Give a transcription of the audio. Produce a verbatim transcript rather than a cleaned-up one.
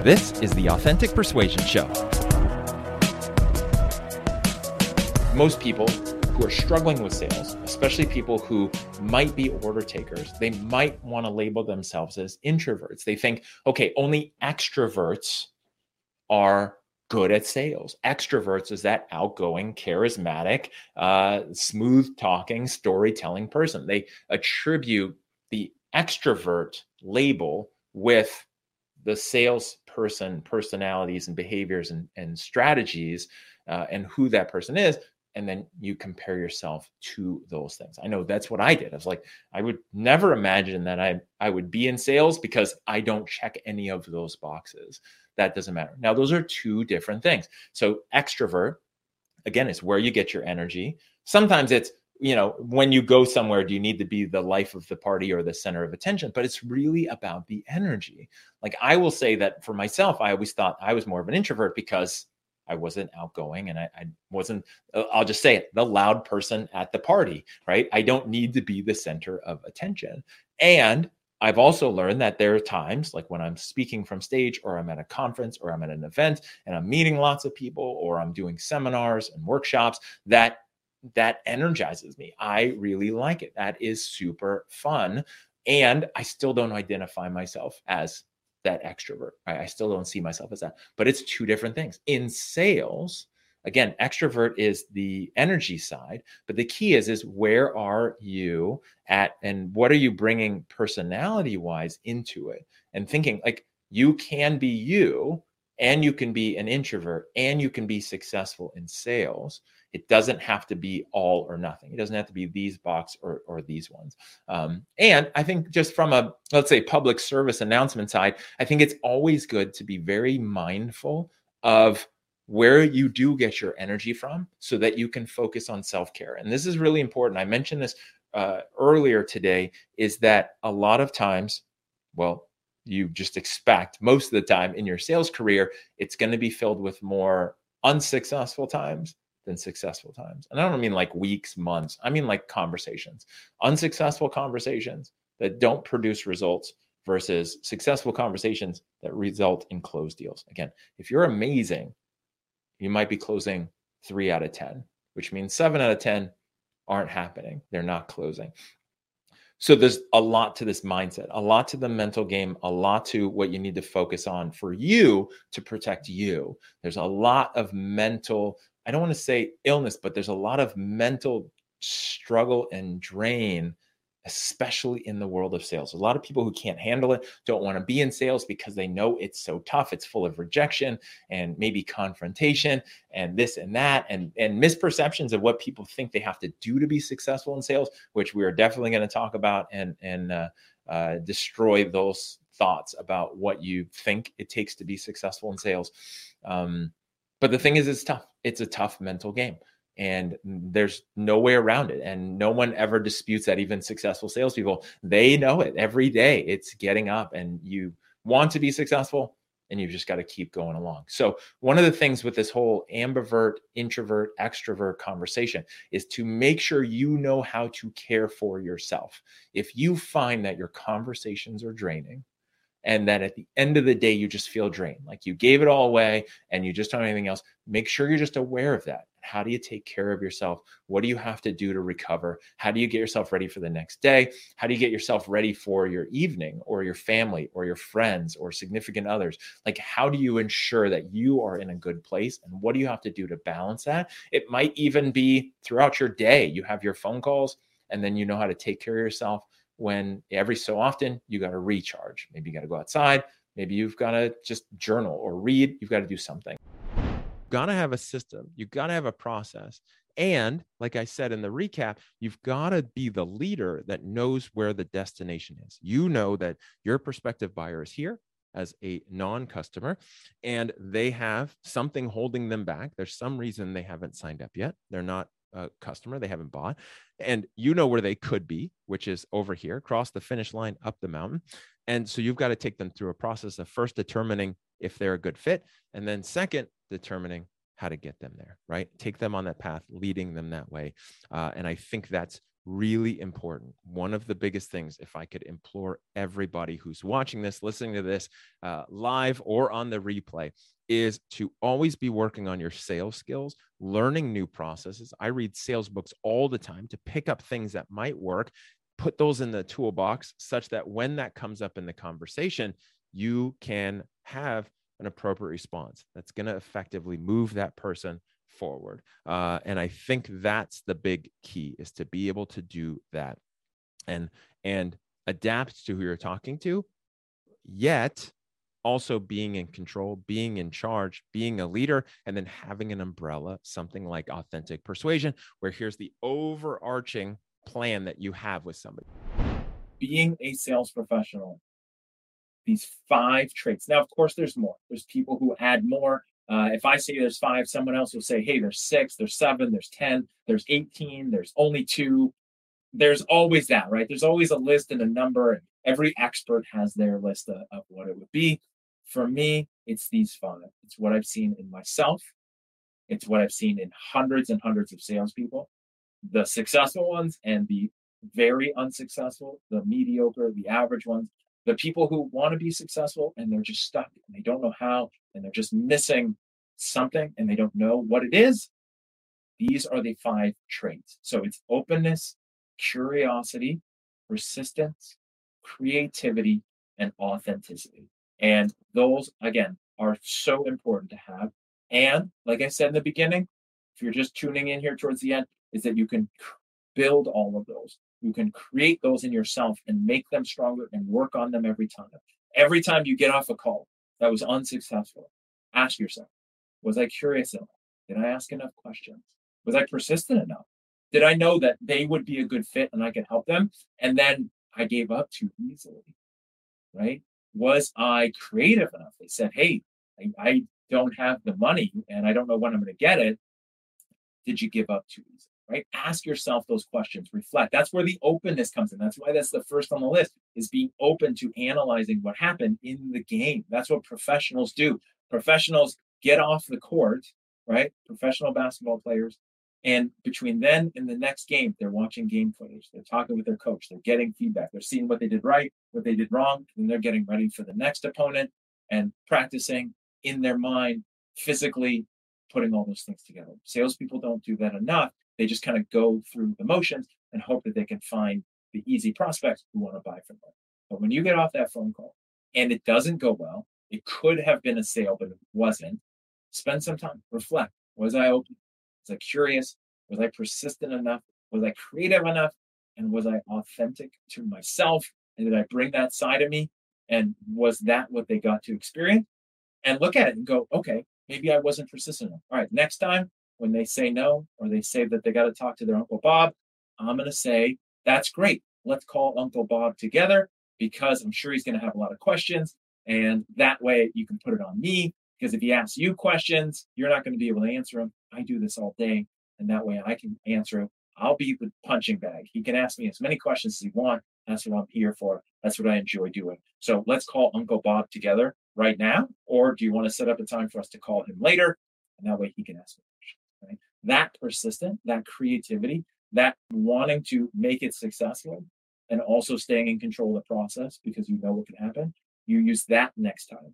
This is the Authentic Persuasion Show. Most people who are struggling with sales, especially people who might be order takers, they might want to label themselves as introverts. They think, okay, only extroverts are good at sales. Extroverts is that outgoing, charismatic, uh, smooth talking, storytelling person. They attribute the extrovert label with the salesperson personalities and behaviors and, and strategies uh, and who that person is. And then you compare yourself to those things. I know that's what I did. I was like, I would never imagine that I, I would be in sales because I don't check any of those boxes. That doesn't matter. Now, those are two different things. So extrovert, again, is where you get your energy. Sometimes it's, you know, when you go somewhere, do you need to be the life of the party or the center of attention? But it's really about the energy. Like I will say that for myself, I always thought I was more of an introvert because I wasn't outgoing and I, I wasn't, I'll just say it, the loud person at the party, right? I don't need to be the center of attention. And I've also learned that there are times like when I'm speaking from stage or I'm at a conference or I'm at an event and I'm meeting lots of people or I'm doing seminars and workshops that that energizes me. I really like it. That is super fun. And I still don't identify myself as that extrovert. Right? I still don't see myself as that, but it's two different things. In sales, again, extrovert is the energy side, but the key is, is where are you at and what are you bringing personality wise into it? And thinking like you can be you and you can be an introvert and you can be successful in sales. It doesn't have to be all or nothing. It doesn't have to be these box or, or these ones. Um, and I think just from a, let's say, public service announcement side, I think it's always good to be very mindful of where you do get your energy from so that you can focus on self-care. And this is really important. I mentioned this uh, earlier today, is that a lot of times, well, you just expect most of the time in your sales career, it's going to be filled with more unsuccessful times than successful times. And I don't mean like weeks, months. I mean like conversations, unsuccessful conversations that don't produce results versus successful conversations that result in closed deals. Again, if you're amazing, you might be closing three out of ten, which means seven out of ten aren't happening. They're not closing. So there's a lot to this mindset, a lot to the mental game, a lot to what you need to focus on for you to protect you. There's a lot of mental, I don't want to say illness, but there's a lot of mental struggle and drain, especially in the world of sales. A lot of people who can't handle it don't want to be in sales because they know it's so tough. It's full of rejection and maybe confrontation and this and that and, and misperceptions of what people think they have to do to be successful in sales, which we are definitely going to talk about and, and uh, uh, destroy those thoughts about what you think it takes to be successful in sales. Um, but the thing is, it's tough. It's a tough mental game. And there's no way around it. And no one ever disputes that. Even successful salespeople, they know it every day. It's getting up and you want to be successful and you've just got to keep going along. So one of the things with this whole ambivert, introvert, extrovert conversation is to make sure you know how to care for yourself. If you find that your conversations are draining, and that at the end of the day, you just feel drained, like you gave it all away and you just don't have anything else, make sure you're just aware of that. How do you take care of yourself? What do you have to do to recover? How do you get yourself ready for the next day? How do you get yourself ready for your evening or your family or your friends or significant others? Like, how do you ensure that you are in a good place? And what do you have to do to balance that? It might even be throughout your day. You have your phone calls and then you know how to take care of yourself. When every so often you got to recharge. Maybe you got to go outside. Maybe you've got to just journal or read. You've got to do something. You've got to have a system. You've got to have a process. And like I said in the recap, you've got to be the leader that knows where the destination is. You know that your prospective buyer is here as a non-customer and they have something holding them back. There's some reason they haven't signed up yet. They're not a customer, they haven't bought, and you know where they could be, which is over here, across the finish line, up the mountain. And so you've got to take them through a process of first determining if they're a good fit, and then second, determining how to get them there, right? Take them on that path, leading them that way. Uh, and I think that's really important. One of the biggest things, if I could implore everybody who's watching this, listening to this uh, live or on the replay, is to always be working on your sales skills, learning new processes. I read sales books all the time to pick up things that might work, put those in the toolbox such that when that comes up in the conversation, you can have an appropriate response that's going to effectively move that person forward. Uh, and I think that's the big key, is to be able to do that and, and adapt to who you're talking to, yet also being in control, being in charge, being a leader, and then having an umbrella, something like authentic persuasion, where here's the overarching plan that you have with somebody. Being a sales professional, these five traits. Now, of course, there's more. There's people who add more. Uh, if I say there's five, someone else will say, hey, there's six, there's seven, there's ten, there's eighteen, there's only two. There's always that, right? There's always a list and a number, and every expert has their list of, of what it would be. For me, it's these five. It's what I've seen in myself. It's what I've seen in hundreds and hundreds of salespeople, the successful ones and the very unsuccessful, the mediocre, the average ones, the people who want to be successful and they're just stuck and they don't know how, and they're just missing something and they don't know what it is. These are the five traits. So it's openness, curiosity, persistence, creativity, and authenticity. And those, again, are so important to have. And like I said in the beginning, if you're just tuning in here towards the end, is that you can build all of those. You can create those in yourself and make them stronger and work on them every time. Every time you get off a call that was unsuccessful, ask yourself, was I curious enough? Did I ask enough questions? Was I persistent enough? Did I know that they would be a good fit and I could help them? And then I gave up too easily, right? Was I creative enough? They said, hey, I, I don't have the money and I don't know when I'm going to get it. Did you give up too easily? Right? Ask yourself those questions, reflect. That's where the openness comes in. That's why that's the first on the list, is being open to analyzing what happened in the game. That's what professionals do. Professionals get off the court, right? Professional basketball players. And between then and the next game, they're watching game footage. They're talking with their coach. They're getting feedback. They're seeing what they did right, what they did wrong, and they're getting ready for the next opponent and practicing in their mind, physically putting all those things together. Salespeople don't do that enough. They just kind of go through the motions and hope that they can find the easy prospects who want to buy from them. But when you get off that phone call and it doesn't go well, it could have been a sale, but it wasn't. Spend some time, reflect. Was I open? Was I curious? Was I persistent enough? Was I creative enough? And was I authentic to myself? And did I bring that side of me? And was that what they got to experience? And look at it and go, okay, maybe I wasn't persistent enough. All right, next time, when they say no, or they say that they got to talk to their Uncle Bob, I'm going to say, that's great. Let's call Uncle Bob together, because I'm sure he's going to have a lot of questions. And that way you can put it on me, because if he asks you questions, you're not going to be able to answer them. I do this all day. And that way I can answer him. I'll be the punching bag. He can ask me as many questions as he wants. That's what I'm here for. That's what I enjoy doing. So let's call Uncle Bob together right now. Or do you want to set up a time for us to call him later? And that way he can ask me questions. Right? That persistent, that creativity, that wanting to make it successful, and also staying in control of the process because you know what can happen. You use that next time.